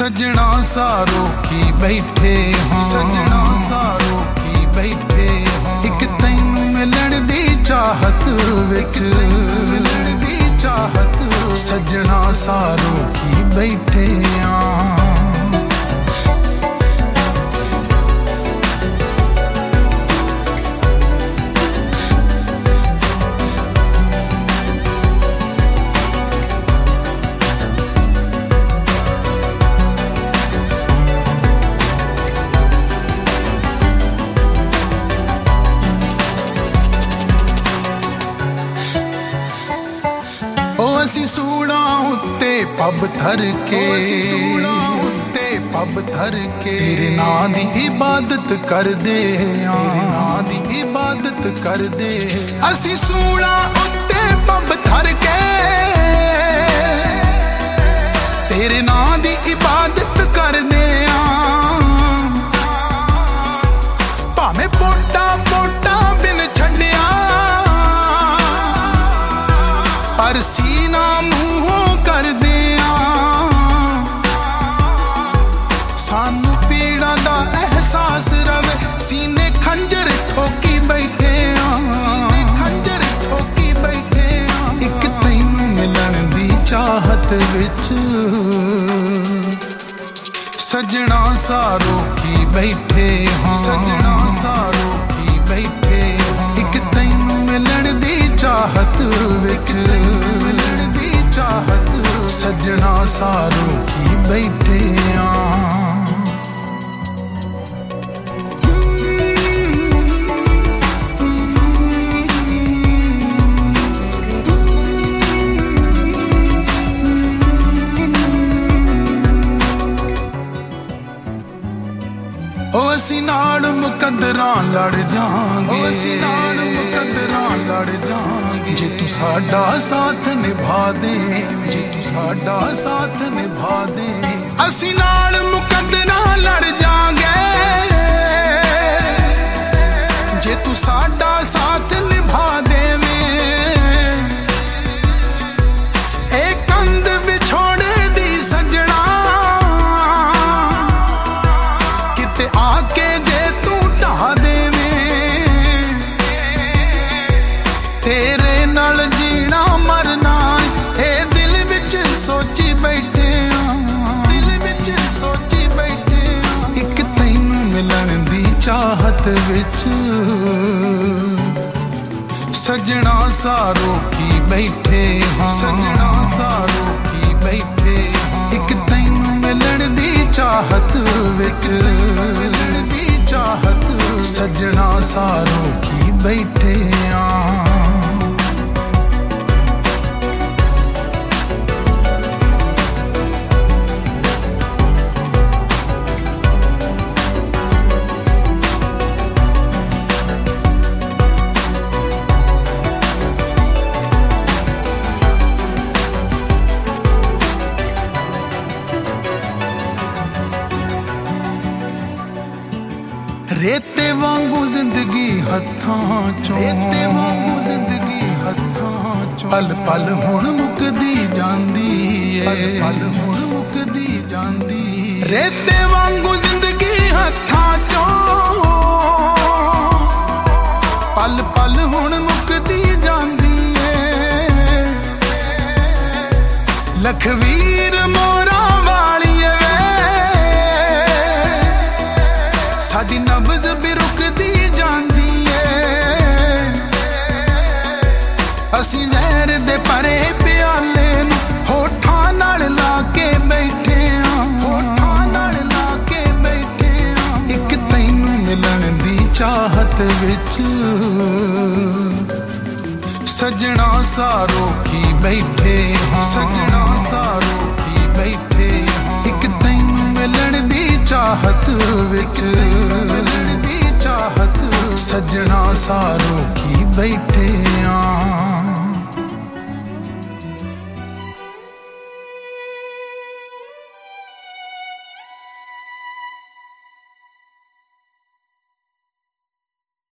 सजना सारो की बैठे हाँ, सजना सारो की बैठे हाँ। एक तैनू मिलन दी चाहत विच, मिलन दी चाहत सजना सारो की बैठे हाँ। असी सूड़ा उत्ते पब थर के, सूड़ा उत्ते पब थर के तेरे नां दी इबादत कर दे, तेरे नां दी इबादत कर दे। असी सूड़ा उत्ते पब थर के तेरे नां दी इबादत कर दे। भावें पोटा पोटा बिन छड्डिया पर सीना मूहों कर दिया। सानू पीड़ा दा एहसास रवे सीने खंजर ठोकी बैठे, सीने खंजर ठोकी बैठे। एक तैनू मिलन दी चाहत विच सजना सारो की बैठे हाँ, सजना सारो की बैठे हाँ। एक तैनू मिलन दी चाहत विच, मिलन दी चाहत सजना सारो की बैठे हाँ। असी नाल मुकद्दरां लड़ जांगे, असी नाल मुकद्दरां लड़ जांगे जे तू साडा साथ निभा दे, जे तू साडा साथ निभा दे। असी नाल मुकद्दरां लड़ जांगे जे तू साडा साथ निभा देवे। ए कंध विछोड़े दी सजना आके जे तू ढा देवे। तेरे नाल जीना मरना ए दिल विच सोची बैठे, दिल विच सोची बैठे। एक तैनू मिलन दी चाहत विच सजना सारो की बैठे हाँ, सजना सारो की बैठे हाँ। एक तैनू मिलन दी चाहत विच, मिलन दी चाहत सजना सारो की बैठे हाँ। रेते वांगू जिंदगी हत्थां चों, रेते वांगू जिंदगी हत्थां चों। पल पल हुण मुकदी जांदी है, पल पल हुण मुकदी जांदी। रेते वांगू जिंदगी हत्थां चों पल पल हुण मुकदी जांदी है। लखवीर मोरा वालिए साडी नब्ज़ भी रुकदी जांदी है। असी लहर दे परे प्याले नूं होठां नाल ला के बैठे हां, होठां नाल ला के बैठे हां। एक तैनू मिलन दी चाहत विच सजना सारो की बैठे हाँ, सजना सारो की बैठे हाँ। एक तैनू मिलन दी चाहत विच, मिलन दी चाहत सजना सारो की बैठे।